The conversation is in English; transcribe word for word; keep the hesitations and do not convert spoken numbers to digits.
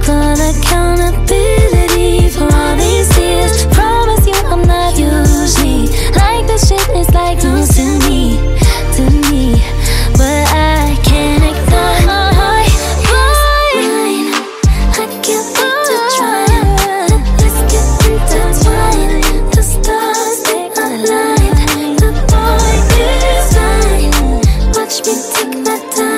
full accountability for all these years. Promise you I'm not usually like this shit is like news to me, to me. But I can't ignore my boy. I can't wait to try. Let's get intertwined. The stars they align. The boy is mine. Watch me take my time.